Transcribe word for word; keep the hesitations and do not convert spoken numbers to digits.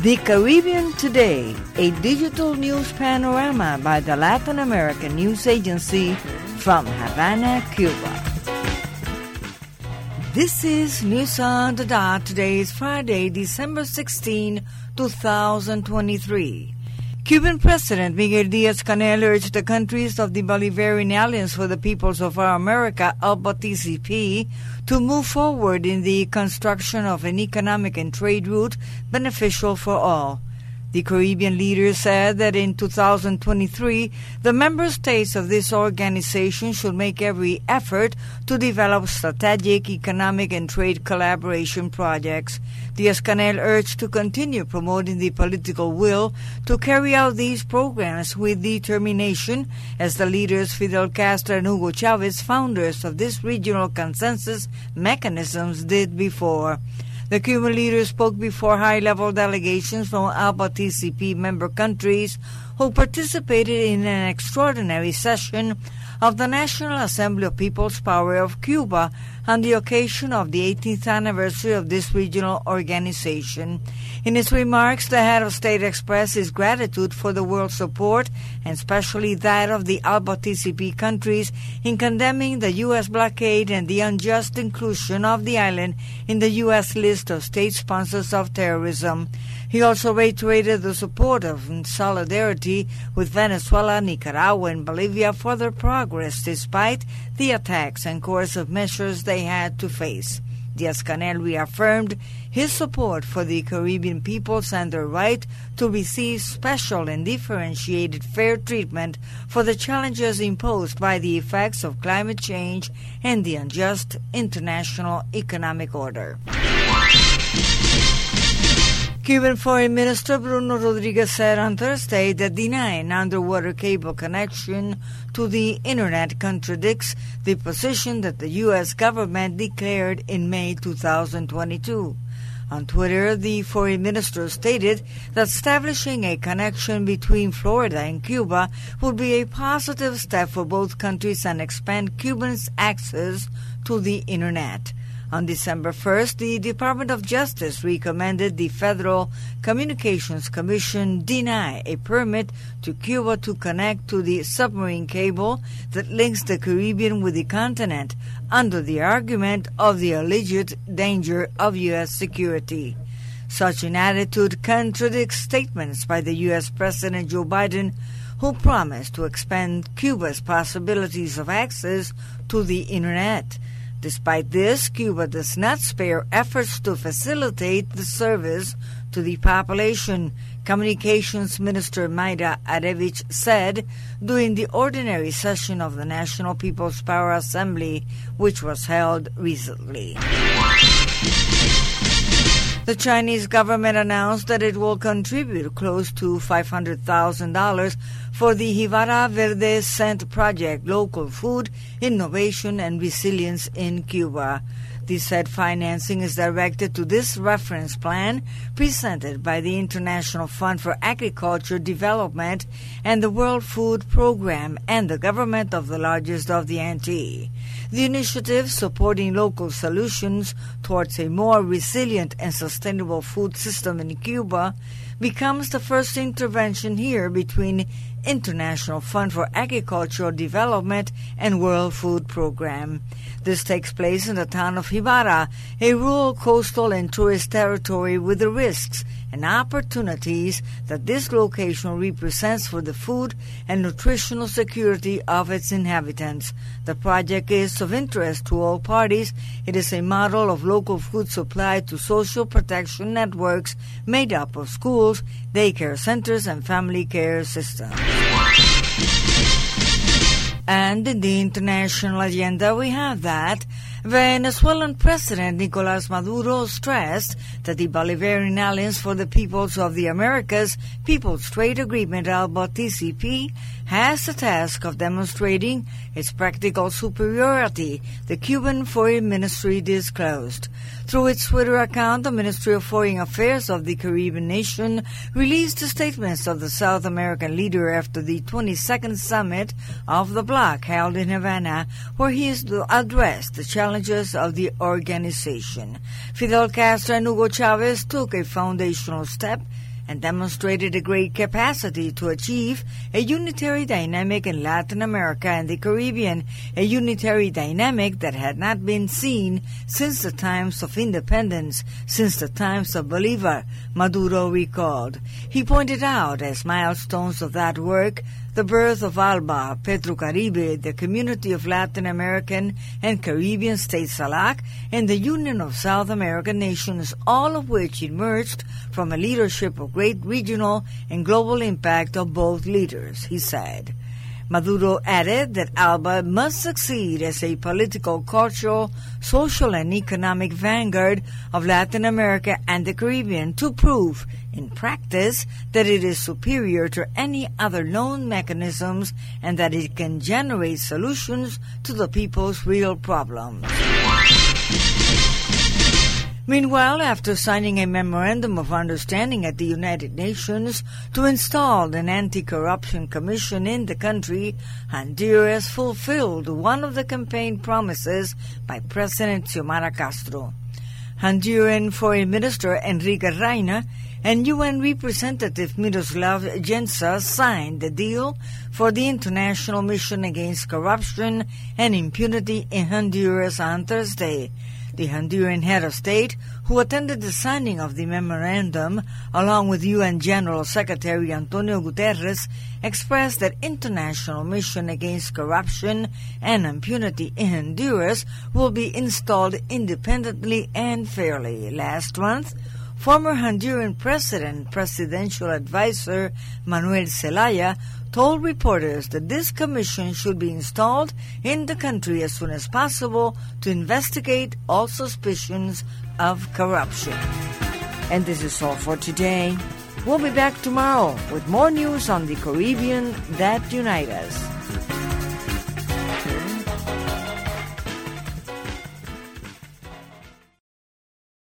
The Caribbean Today, a digital news panorama by the Latin American News Agency from Havana, Cuba. This is News on the Dot. Today is Friday, December sixteenth, twenty twenty-three. Cuban President Miguel Díaz-Canel urged the countries of the Bolivarian Alliance for the Peoples of Our America, ALBA T C P, to move forward in the construction of an economic and trade route beneficial for all. The Caribbean leader said that in two thousand twenty-three, the member states of this organization should make every effort to develop strategic economic and trade collaboration projects. Díaz-Canel urged to continue promoting the political will to carry out these programs with determination, as the leaders Fidel Castro and Hugo Chavez, founders of this regional consensus mechanisms, did before. The Cuban leader spoke before high-level delegations from ALBA T C P member countries who participated in an extraordinary session of the National Assembly of People's Power of Cuba on the occasion of the eighteenth anniversary of this regional organization. In his remarks, the head of state expressed his gratitude for the world's support, and especially that of the ALBA T C P countries, in condemning the U S blockade and the unjust inclusion of the island in the U S list of state sponsors of terrorism. He also reiterated the support of and solidarity with Venezuela, Nicaragua, and Bolivia for their progress despite the attacks and coercive measures they had to face. Díaz-Canel reaffirmed his support for the Caribbean peoples and their right to receive special and differentiated fair treatment for the challenges imposed by the effects of climate change and the unjust international economic order. Cuban Foreign Minister Bruno Rodriguez said on Thursday that denying underwater cable connection to the Internet contradicts the position that the U S government declared in May two thousand twenty-two. On Twitter, the foreign minister stated that establishing a connection between Florida and Cuba would be a positive step for both countries and expand Cubans' access to the Internet. On December first, the Department of Justice recommended the Federal Communications Commission deny a permit to Cuba to connect to the submarine cable that links the Caribbean with the continent, under the argument of the alleged danger of U S security. Such an attitude contradicts statements by the U S President Joe Biden, who promised to expand Cuba's possibilities of access to the Internet. Despite this, Cuba does not spare efforts to facilitate the service to the population, Communications Minister Mayra Arevich said during the ordinary session of the National People's Power Assembly, which was held recently. The Chinese government announced that it will contribute close to five hundred thousand dollars for the Jibara Verde Cent project, local food, innovation, and resilience in Cuba. The said financing is directed to this reference plan presented by the International Fund for Agriculture Development and the World Food Program and the government of the largest of the Antilles. The initiative, supporting local solutions towards a more resilient and sustainable food system in Cuba, becomes the first intervention here between International Fund for Agricultural Development and World Food Program. This takes place in the town of Jibara, a rural, coastal, and tourist territory with the risks and opportunities that this location represents for the food and nutritional security of its inhabitants. The project is of interest to all parties. It is a model of local food supply to social protection networks made up of schools, daycare centers, and family care systems. And in the international agenda, we have that Venezuelan President Nicolás Maduro stressed that the Bolivarian Alliance for the Peoples of the Americas, People's Trade Agreement, ALBA T C P, has the task of demonstrating its practical superiority, the Cuban Foreign Ministry disclosed. Through its Twitter account, the Ministry of Foreign Affairs of the Caribbean nation released the statements of the South American leader after the twenty-second summit of the bloc held in Havana, where he is to address the challenges of the organization. Fidel Castro and Hugo Chavez took a foundational step and demonstrated a great capacity to achieve a unitary dynamic in Latin America and the Caribbean, a unitary dynamic that had not been seen since the times of independence, since the times of Bolivar, Maduro recalled. He pointed out as milestones of that work the birth of ALBA, Petrocaribe, the Community of Latin American and Caribbean States C E L A C, and the Union of South American Nations, all of which emerged from a leadership of great regional and global impact of both leaders, he said. Maduro added that ALBA must succeed as a political, cultural, social, and economic vanguard of Latin America and the Caribbean to prove, in practice, that it is superior to any other known mechanisms and that it can generate solutions to the people's real problems. Meanwhile, after signing a memorandum of understanding at the United Nations to install an anti-corruption commission in the country, Honduras fulfilled one of the campaign promises by President Xiomara Castro. Honduran Foreign Minister Enrique Reina and U N Representative Miroslav Jensa signed the deal for the International Mission Against Corruption and Impunity in Honduras on Thursday. The Honduran head of state, who attended the signing of the memorandum, along with U N General Secretary Antonio Guterres, expressed that International Mission Against Corruption and Impunity in Honduras will be installed independently and fairly. Last month, former Honduran President, Presidential Advisor Manuel Zelaya, told reporters that this commission should be installed in the country as soon as possible to investigate all suspicions of corruption. And this is all for today. We'll be back tomorrow with more news on the Caribbean that unite us.